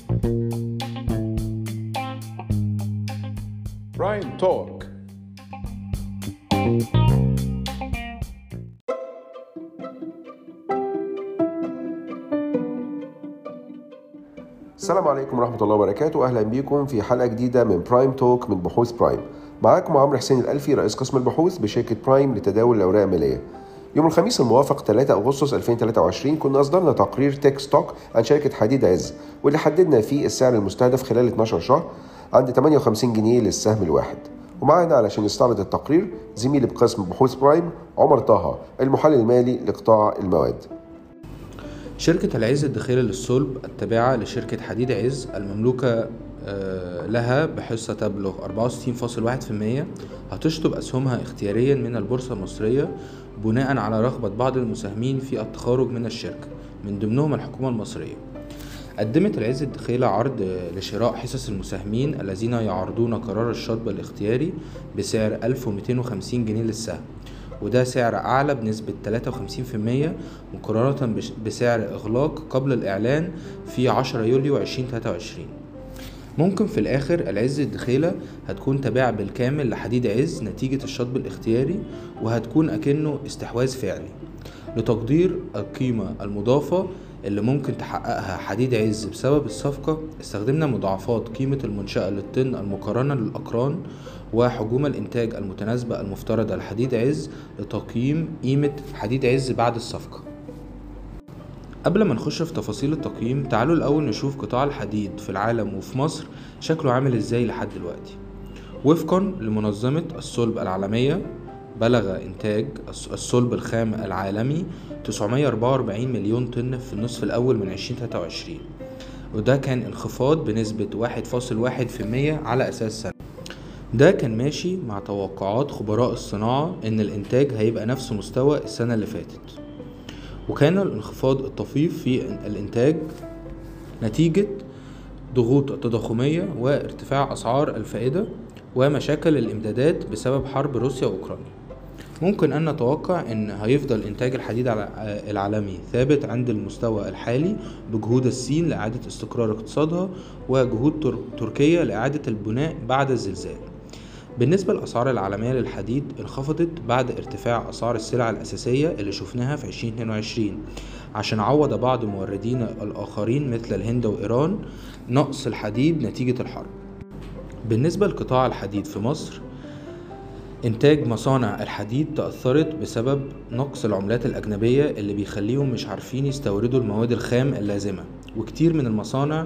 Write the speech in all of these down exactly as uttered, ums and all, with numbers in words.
برايم توك. السلام عليكم ورحمة الله وبركاته. أهلا بكم في حلقة جديدة من برايم توك من بحوث برايم. معاكم عمرو حسين الألفي، رئيس قسم البحوث بشركة برايم لتداول الأوراق المالية. يوم الخميس الموافق ثلاثة أغسطس ألفين وثلاثة وعشرين كنا أصدرنا تقرير تك ستوك عن شركة حديد عز، واللي حددنا فيه السعر المستهدف خلال اتناشر شهر عند ثمانية وخمسين جنيه للسهم الواحد. ومعنا علشان يستعرض التقرير زميلي بقسم بحوث برايم عمر طه، المحلل المالي لقطاع المواد. شركة العز الدخيلة للصلب التابعة لشركة حديد عز المملوكة لها بحصة تبلغ أربعة وستين فاصلة واحد بالمية هتشطب أسهمها اختياريا من البورصة المصرية بناء على رغبة بعض المساهمين في التخارج من الشركة، من ضمنهم الحكومة المصرية. قدمت العز الدخيلة عرض لشراء حصص المساهمين الذين يعرضون قرار الشطب الاختياري بسعر ألف ومئتين وخمسين جنيه للسهم، وده سعر أعلى بنسبة ثلاثة وخمسين بالمية مقارنة بسعر إغلاق قبل الإعلان في عشرة يوليو ألفين وثلاثة وعشرين. ممكن في الآخر العز الدخيلة هتكون تابعة بالكامل لحديد عز نتيجة الشطب الاختياري، وهتكون أكنه استحواذ فعلي. لتقدير القيمة المضافة اللي ممكن تحققها حديد عز بسبب الصفقة، استخدمنا مضاعفات قيمة المنشأة للطن المقارنة للأقران وحجوم الإنتاج المتناسبة المفترضة لحديد عز لتقييم قيمة حديد عز بعد الصفقة. قبل ما نخش في تفاصيل التقييم، تعالوا الأول نشوف قطاع الحديد في العالم وفي مصر شكله عامل ازاي لحد دلوقتي. وفقا لمنظمة الصلب العالمية، بلغ إنتاج الصلب الخام العالمي تسعمائة وأربعة وأربعين مليون طن في النصف الأول من ألفين وثلاثة وعشرين، وده كان انخفاض بنسبة واحد فاصلة واحد بالمية على أساس سنة. ده كان ماشي مع توقعات خبراء الصناعة إن الإنتاج هيبقى نفس مستوى السنة اللي فاتت. وكان الانخفاض الطفيف في الإنتاج نتيجة ضغوط التضخمية وارتفاع أسعار الفائدة ومشاكل الإمدادات بسبب حرب روسيا وأوكرانيا. ممكن أن نتوقع أن هيفضل إنتاج الحديد العالمي ثابت عند المستوى الحالي بجهود الصين لإعادة استقرار اقتصادها وجهود تركيا لإعادة البناء بعد الزلزال. بالنسبة للأسعار العالمية للحديد، انخفضت بعد ارتفاع أسعار السلع الأساسية اللي شفناها في ألفين واثنين وعشرين عشان عوض بعض الموردين الآخرين مثل الهند وإيران نقص الحديد نتيجة الحرب. بالنسبة لقطاع الحديد في مصر، إنتاج مصانع الحديد تأثرت بسبب نقص العملات الأجنبية اللي بيخليهم مش عارفين يستوردوا المواد الخام اللازمة، وكتير من المصانع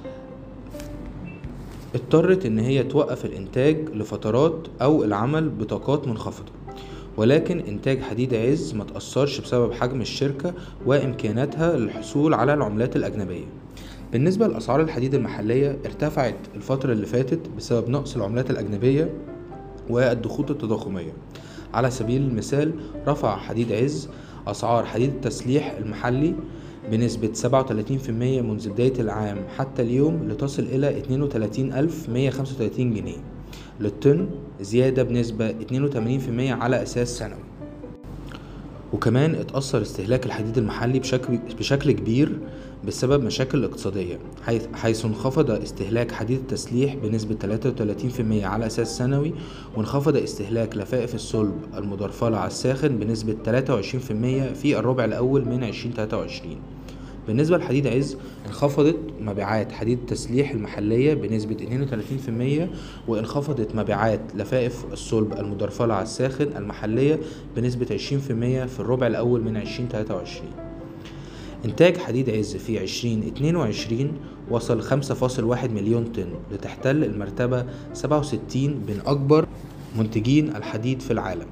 اضطرت ان هي توقف الانتاج لفترات او العمل بطاقات منخفضة. ولكن انتاج حديد عز ما تأثرش بسبب حجم الشركة وامكاناتها للحصول على العملات الاجنبية. بالنسبة لأسعار الحديد المحلية، ارتفعت الفترة اللي فاتت بسبب نقص العملات الاجنبية والضغوط التضخمية. على سبيل المثال، رفع حديد عز اسعار حديد التسليح المحلي بنسبة سبعة وثلاثين بالمية منذ بداية العام حتى اليوم لتصل إلى اثنين وثلاثين ألف ومئة وخمسة وثلاثين جنيه للطن، زيادة بنسبة اثنين وثمانين بالمية على أساس سنوي. وكمان اتأثر استهلاك الحديد المحلي بشكل, بشكل كبير بسبب مشاكل اقتصادية، حيث, حيث انخفض استهلاك حديد التسليح بنسبة ثلاثة وثلاثين بالمية على أساس سنوي، وانخفض استهلاك لفائف الصلب المدرفلة على الساخن بنسبة ثلاثة وعشرين بالمية في الربع الأول من ألفين وثلاثة وعشرين. بالنسبة لحديد عز، انخفضت مبيعات حديد التسليح المحلية بنسبة اثنين وثلاثين بالمية، وانخفضت مبيعات لفائف الصلب المدرفلة على الساخن المحلية بنسبة عشرين بالمية في الربع الأول من ألفين وثلاثة وعشرين. إنتاج حديد عز في ألفين واثنين وعشرين وصل خمسة فاصلة واحد مليون طن، لتحتل المرتبة سبعة وستين بين أكبر منتجين الحديد في العالم.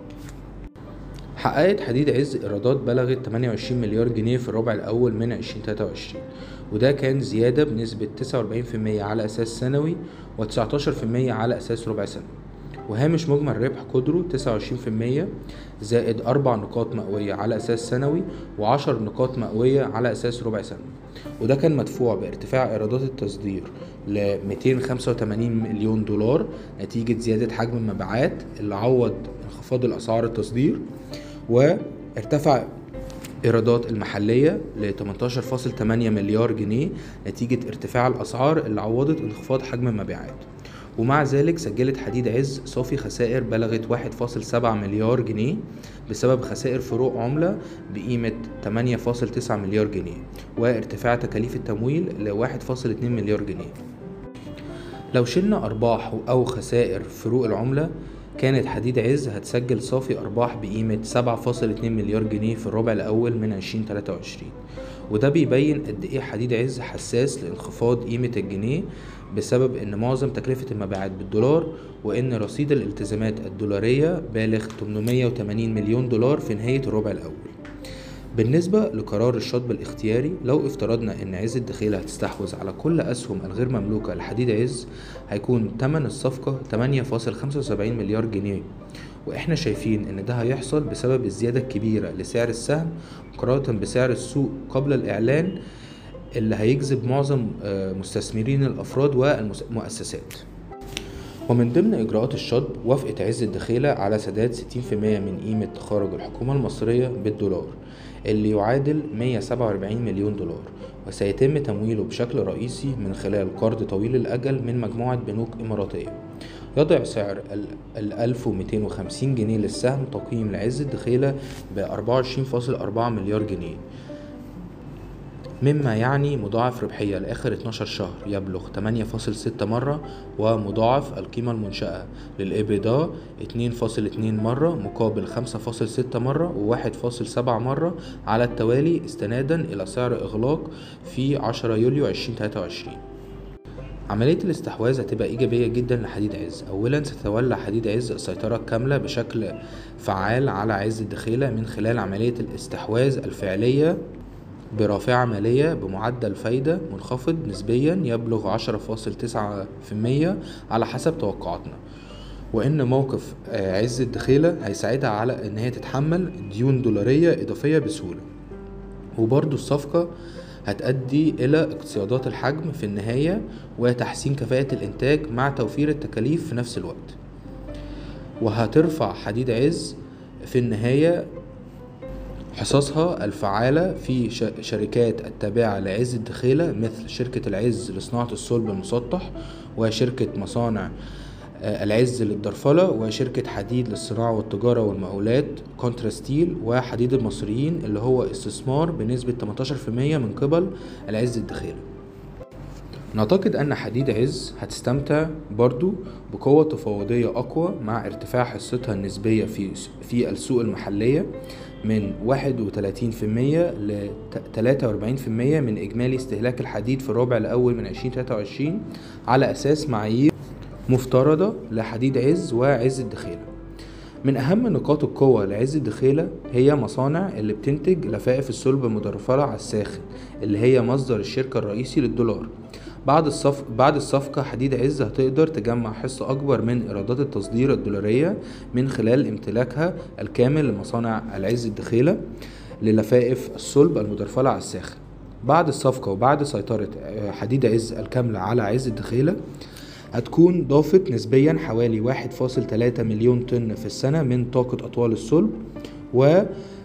حققت حديد عز إيرادات بلغت ثمانية وعشرين مليار جنيه في الربع الأول من ألفين وثلاثة وعشرين، وده كان زيادة بنسبة تسعة وأربعين بالمية على أساس سنوي وتسعة عشر بالمية على أساس ربع سنوي. وهامش مجمل ربح قدره تسعة وعشرين بالمية زائد أربع نقاط مئوية على أساس سنوي وعشر نقاط مئوية على أساس ربع سنوي. وده كان مدفوع بارتفاع إيرادات التصدير ل مئتين وخمسة وثمانين مليون دولار نتيجة زيادة حجم المبيعات اللي عوض انخفاض الأسعار التصدير، وارتفع إيرادات المحلية ل تمنتاشر فاصل تمانية مليار جنيه نتيجة ارتفاع الأسعار اللي عوضت انخفاض حجم المبيعات. ومع ذلك سجلت حديد عز صافي خسائر بلغت واحد فاصل سبعة مليار جنيه بسبب خسائر فروق عملة بقيمة تمانية فاصل تسعة مليار جنيه وارتفاع تكاليف التمويل ل واحد فاصل اتنين مليار جنيه. لو شلنا أرباح أو خسائر فروق العملة كانت حديد عز هتسجل صافي أرباح بقيمة سبعة فاصل اتنين مليار جنيه في الربع الأول من عشرين تلاتة وعشرين، وده بيبين قد إيه حديد عز حساس لانخفاض قيمة الجنيه بسبب إن معظم تكلفة المبيعات بالدولار، وإن رصيد الالتزامات الدولارية بالغ تمنمية وتمانين مليون دولار في نهاية الربع الأول. بالنسبة لقرار الشطب الاختياري، لو افترضنا ان عز الدخيلة هتستحوذ على كل اسهم الغير مملوكة لحديد عز هيكون تمن الصفقة تمانية فاصل خمسة وسبعين مليار جنيه، واحنا شايفين ان ده هيحصل بسبب الزيادة الكبيرة لسعر السهم مقارنة بسعر السوق قبل الاعلان اللي هيجذب معظم مستثمرين الافراد والمؤسسات. ومن ضمن إجراءات الشطب وافقت عز الدخيلة على سداد ستين في المية من قيمة تخارج الحكومة المصرية بالدولار اللي يعادل مية وسبعة وأربعين مليون دولار، وسيتم تمويله بشكل رئيسي من خلال قرض طويل الأجل من مجموعة بنوك إماراتية. يضع سعر ال ألف ومئتين وخمسين جنيه للسهم تقييم لعز الدخيلة ب أربعة وعشرين فاصل أربعة مليار جنيه، مما يعني مضاعف ربحية لآخر اتناشر شهر يبلغ تمانية فاصل ستة مرة، ومضاعف القيمة المنشأة للإبدا اتنين فاصل اتنين مرة مقابل خمسة فاصل ستة مرة وواحد فاصل سبعة مرة على التوالي استنادا إلى سعر إغلاق في عشرة يوليو عشرين تلاتة وعشرين. عملية الاستحواذ هتبقى إيجابية جدا لحديد عز. أولا ستتولى حديد عز السيطرة الكاملة بشكل فعال على عز الدخيلة من خلال عملية الاستحواذ الفعلية برافعة مالية بمعدل فايدة منخفض نسبيا يبلغ عشرة فاصل تسعة في المية على حسب توقعاتنا، وإن موقف عز الدخيلة هيساعدها على إن هي تتحمل ديون دولارية إضافية بسهولة. وبرضو الصفقة هتؤدي إلى اقتصادات الحجم في النهاية وتحسين كفاءة الإنتاج مع توفير التكاليف في نفس الوقت، وهترفع حديد عز في النهاية حصصها الفعالة في شركات التابعة لعز الدخيلة مثل شركة العز لصناعة الصلب المسطح، وشركة مصانع العز للدرفلة، وشركة حديد للصناعة والتجارة والمقاولات كونتراستيل، وحديد المصريين اللي هو استثمار بنسبة تمنتاشر في المية من قبل العز الدخيلة. نعتقد أن حديد عز هتستمتع برضو بقوة تفاوضية أقوى مع ارتفاع حصتها النسبية في في السوق المحلية من واحد وتلاتين في المية ل تلاتة وأربعين في المية من إجمالي استهلاك الحديد في الربع الأول من عشرين تلاتة وعشرين على أساس معايير مفترضة لحديد عز وعز الدخيلة. من أهم نقاط القوة لعز الدخيلة هي مصانع اللي بتنتج لفائف الصلب المدرفلة على الساخن اللي هي مصدر الشركة الرئيسي للدولار. بعد الصف... بعد الصفقة حديد عز هتقدر تجمع حصة أكبر من إيرادات التصدير الدولارية من خلال امتلاكها الكامل لمصانع العز الدخيلة للفائف الصلب المدرفلة على الساخن. بعد الصفقة وبعد سيطرة حديد عز الكاملة على عز الدخيلة هتكون ضافت نسبيا حوالي واحد فاصل تلاتة مليون طن في السنة من طاقة أطوال الصلب و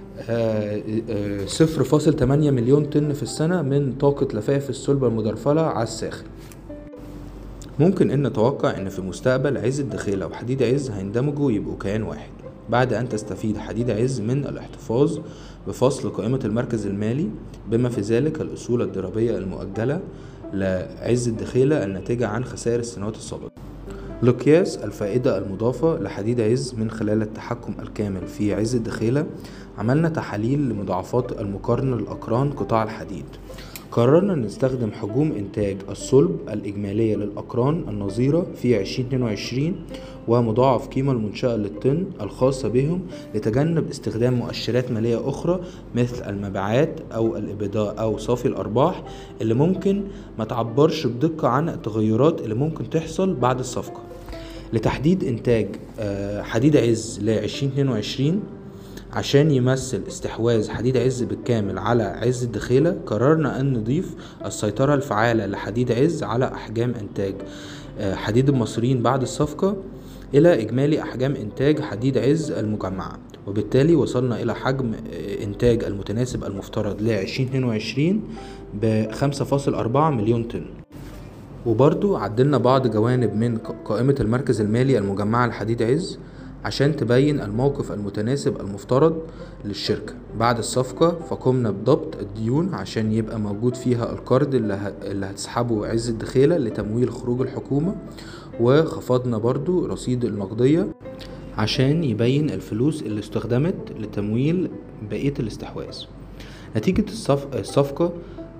صفر فاصل تمانية مليون طن في السنة من طاقة لفائف الصلب المدرفلة على الساخن. ممكن ان نتوقع ان في المستقبل عز الدخيلة وحديد عز هيندمجوا يبقوا كيان واحد بعد ان تستفيد حديد عز من الاحتفاظ بفصل قائمة المركز المالي بما في ذلك الأصول الضريبية المؤجلة لعز الدخيلة الناتجة عن خسائر السنوات السابقة. لقياس الفائدة المضافة لحديد عز من خلال التحكم الكامل في عز الدخيلة عملنا تحاليل لمضاعفات المقارنة للأقران قطاع الحديد. قررنا نستخدم حجوم إنتاج الصلب الإجمالية للأقران النظيرة في عشرين اتنين وعشرين ومضاعف قيمة المنشأة للطن الخاصة بهم لتجنب استخدام مؤشرات مالية أخرى مثل المبيعات أو الإبداع أو صافي الأرباح اللي ممكن ما تعبرش بدقة عن التغيرات اللي ممكن تحصل بعد الصفقة. لتحديد إنتاج حديد عز ل عشرين اتنين وعشرين عشان يمثل استحواذ حديد عز بالكامل على عز الدخيلة قررنا أن نضيف السيطرة الفعالة لحديد عز على أحجام إنتاج حديد المصريين بعد الصفقة إلى إجمالي أحجام إنتاج حديد عز المجمعة، وبالتالي وصلنا إلى حجم إنتاج المتناسب المفترض ل ألفين واثنين وعشرين ب خمسة فاصل أربعة مليون طن. وبرضو عدلنا بعض جوانب من قائمة المركز المالي المجمعة لحديد عز عشان تبين الموقف المتناسب المفترض للشركة بعد الصفقة. فقمنا بضبط الديون عشان يبقى موجود فيها القرض اللي هتسحبه عز الدخيلة لتمويل خروج الحكومة، وخفضنا برضو رصيد النقدية عشان يبين الفلوس اللي استخدمت لتمويل بقية الاستحواذ. نتيجة الصفقة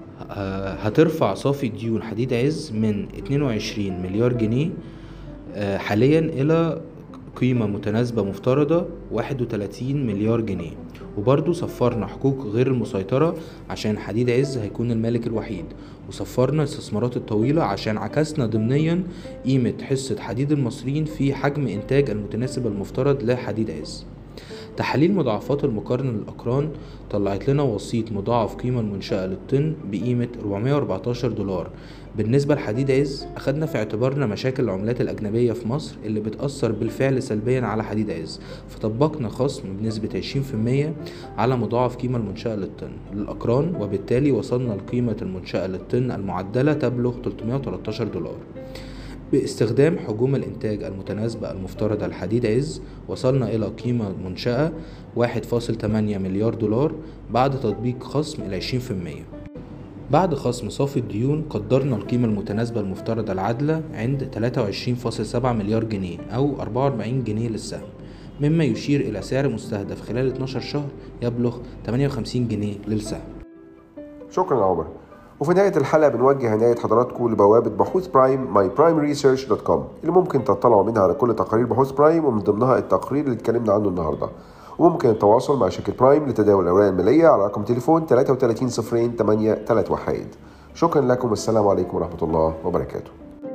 هترفع صافي ديون حديد عز من اتنين وعشرين مليار جنيه حاليا إلى قيمة متناسبة مفترضة واحد وتلاتين مليار جنيه. وبرضو صفرنا حقوق غير المسيطرة عشان حديد عز هيكون المالك الوحيد، وصفرنا الاستثمارات الطويلة عشان عكسنا ضمنيا قيمة حصة حديد المصريين في حجم إنتاج المتناسب المفترض لحديد عز. تحليل مضاعفات المقارنة للأقران طلعت لنا وسيط مضاعف قيمة المنشأة للطن بقيمة أربعمائة وأربعتاشر دولار. بالنسبة لحديد عز أخدنا في اعتبارنا مشاكل العملات الأجنبية في مصر اللي بتأثر بالفعل سلبيا على حديد عز، فطبقنا خصم بنسبة عشرين في المية على مضاعف قيمة المنشأة للطن للأقران، وبالتالي وصلنا لقيمة المنشأة للطن المعدلة تبلغ تلتمائة وتلتاشر دولار. باستخدام حجوم الإنتاج المتناسبة المفترضة لحديد عز وصلنا إلى قيمة منشأة واحد فاصل تمانية مليار دولار بعد تطبيق خصم العشرين في المية. بعد خصم صافي الديون قدرنا القيمة المتناسبة المفترضة العادلة عند تلاتة وعشرين فاصل سبعة مليار جنيه أو أربعة وأربعين جنيه للسهم، مما يشير إلى سعر مستهدف خلال اتناشر شهر يبلغ تمانية وخمسين جنيه للسهم. شكرا يا عمر. وفي نهاية الحلقة بنوجه عناية حضراتكم لبوابة بحوث برايم ماي برايم ريسيرش دوت كوم اللي ممكن تطلعوا منها على كل تقارير بحوث برايم، ومن ضمنها التقرير اللي اتكلمنا عنه النهاردة. وممكن التواصل مع شركة برايم لتداول الأوراق المالية على رقم تليفون تلاتة وتلاتين صفرين تمانية تلاتة واحد. شكرا لكم والسلام عليكم ورحمة الله وبركاته.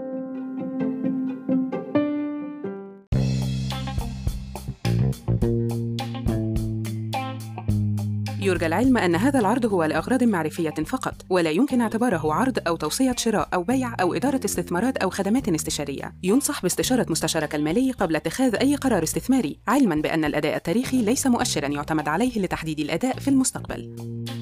يرجى العلم أن هذا العرض هو لأغراض معرفية فقط، ولا يمكن اعتباره عرض أو توصية شراء أو بيع أو إدارة استثمارات أو خدمات استشارية. ينصح باستشارة مستشارك المالي قبل اتخاذ أي قرار استثماري، علماً بأن الأداء التاريخي ليس مؤشراً يعتمد عليه لتحديد الأداء في المستقبل.